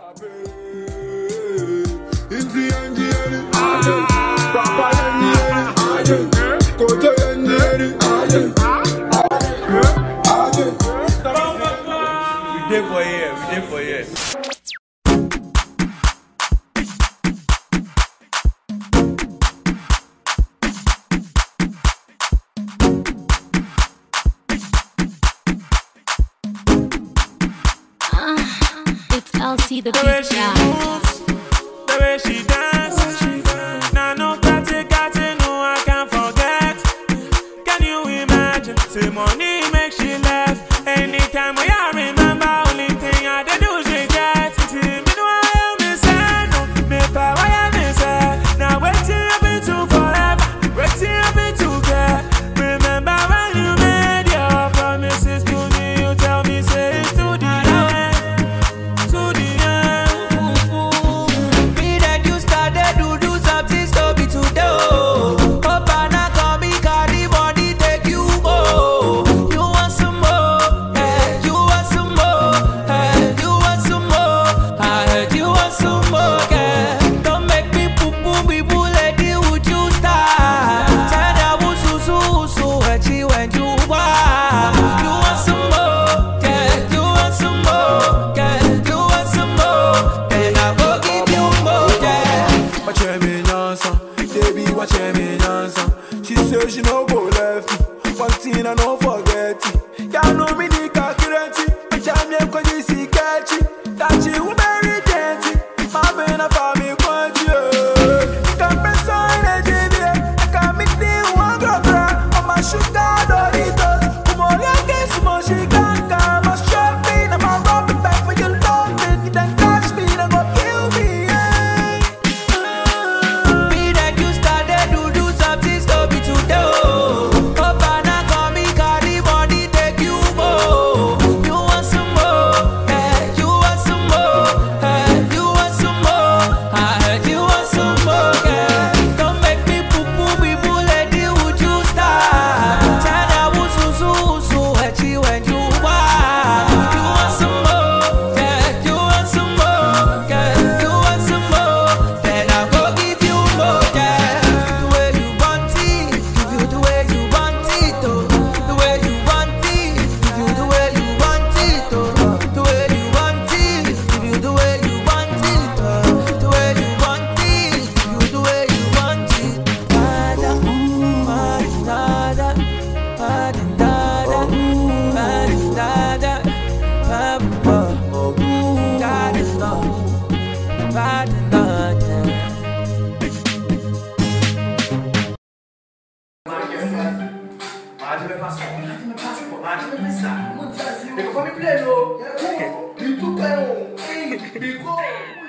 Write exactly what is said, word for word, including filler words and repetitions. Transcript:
did for years, we did for years. I'll see the, the way she moves, the way she dances. Now no party, got to know I can't forget. Can you imagine? Say money makes she laugh. Anytime we are remember, only thing I did do is regret. See me do I am inside, no me power I am inside. Now waiting up into forever, waiting up into care. Remember when you made your promises to me? You tell me say it's to the end. She says she no go left me. One thing I don't forget it. Y'all know me the calculate. But I'm here cause you see catchy. That she will marry dainty. My man I found me quite you. Can't press on a J B. I can't meet the one girl. I'm a sugar Doritos. Come on, I guess more she can't come. I'm shopping. I'm a rubber back for your love. Then you done catch me. Then go kill me. Imagine me play, no. You took my own.